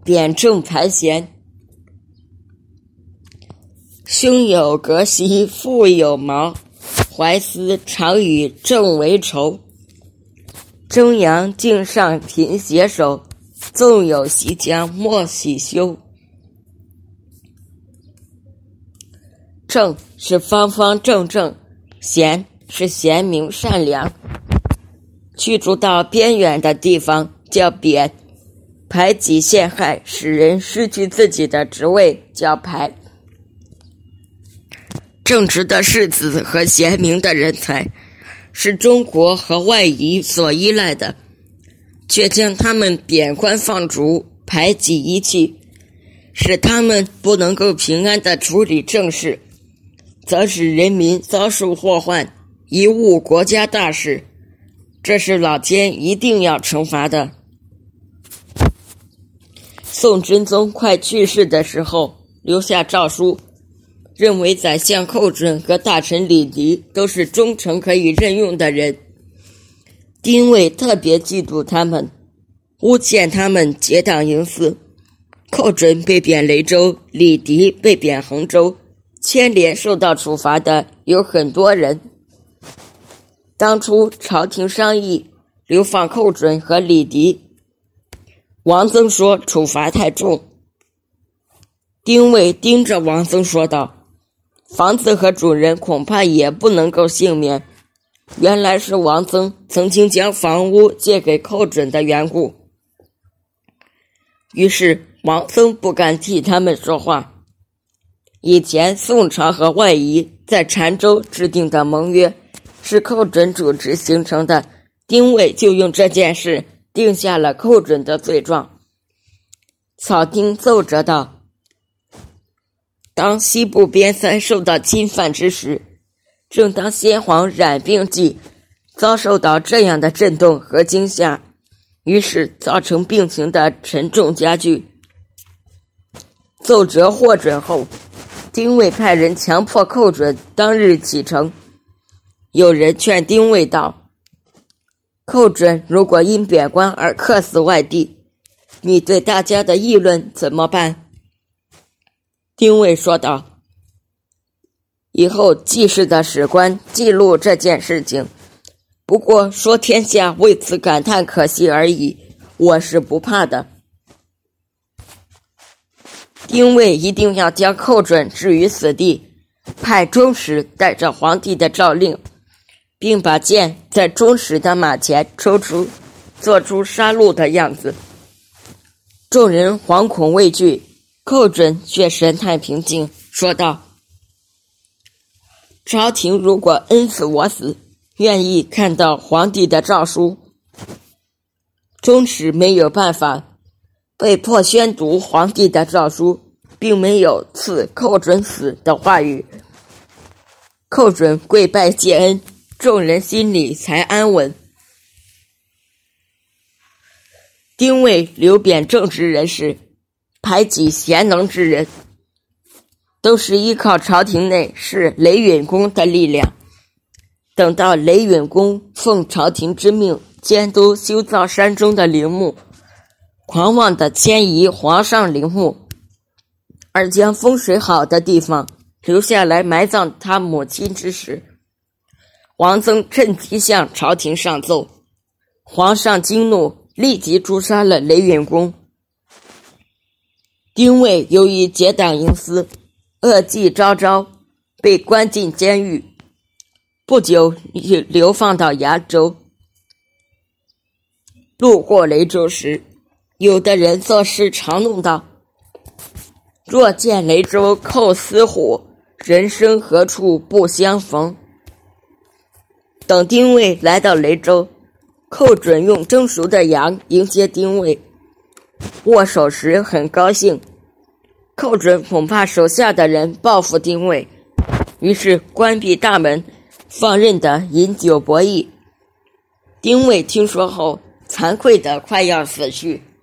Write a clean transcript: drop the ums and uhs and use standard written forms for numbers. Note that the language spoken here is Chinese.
贬正排贤。兄有革兮父有毛，怀思常与正为仇。征阳敬上频携手，纵有袭将莫喜休。正是方方正正，贤是贤明善良。驱逐到边远的地方叫贬，排挤陷害，使人失去自己的职位叫排。正直的士子和贤明的人才是中国和外夷所依赖的，却将他们贬官放逐，排挤遗弃，使他们不能够平安地处理政事，则使人民遭受祸患，贻误国家大事。这是老天一定要惩罚的。宋真宗快去世的时候，留下诏书，认为宰相寇准和大臣李迪都是忠诚可以任用的人。丁谓特别嫉妒他们，诬陷他们结党营私。寇准被贬雷州，李迪被贬衡州，牵连受到处罚的有很多人。当初朝廷商议流放寇准和李迪，王曾说处罚太重。丁谓盯着王曾说道，房子和主人恐怕也不能够幸免。原来是王曾曾经将房屋借给寇准的缘故。于是王曾不敢替他们说话。以前宋朝和外夷在澶州制定的盟约是寇准主持形成的，丁谓就用这件事定下了寇准的罪状。草丁奏折道，当西部边塞受到侵犯之时，正当先皇染病季，遭受到这样的震动和惊吓，于是造成病情的沉重加剧。奏折获准后，丁谓派人强迫寇准当日启程。有人劝丁谓道，寇准如果因贬官而客死外地，你对大家的议论怎么办？丁谓说道，以后记事的史官记录这件事情，不过说天下为此感叹可惜而已，我是不怕的。丁谓一定要将寇准置于死地，派中使带着皇帝的诏令，并把剑在中使的马前抽出，做出杀戮的样子。众人惶恐畏惧，寇准却神态平静，说道，朝廷如果恩赐我死，愿意看到皇帝的诏书。中使没有办法，被迫宣读皇帝的诏书，并没有赐寇准死的话语。寇准跪拜谢恩，众人心里才安稳。丁谓留贬正直人士，排挤贤能之人，都是依靠朝廷内是雷允公的力量。等到雷允公奉朝廷之命监督修造山中的陵墓，狂妄地迁移皇上陵墓，而将风水好的地方留下来埋葬他母亲之时，王曾趁机向朝廷上奏，皇上惊怒，立即诛杀了雷允公。丁谓由于结党营私，恶迹昭昭，被关进监狱，不久流放到崖州。路过雷州时，有的人作诗嘲弄道，若见雷州寇司虎，人生何处不相逢。等丁谓来到雷州，寇准用蒸熟的羊迎接丁谓，握手时很高兴。寇准恐怕手下的人报复丁谓，于是关闭大门，放任的饮酒博弈。丁谓听说后，惭愧的快要死去。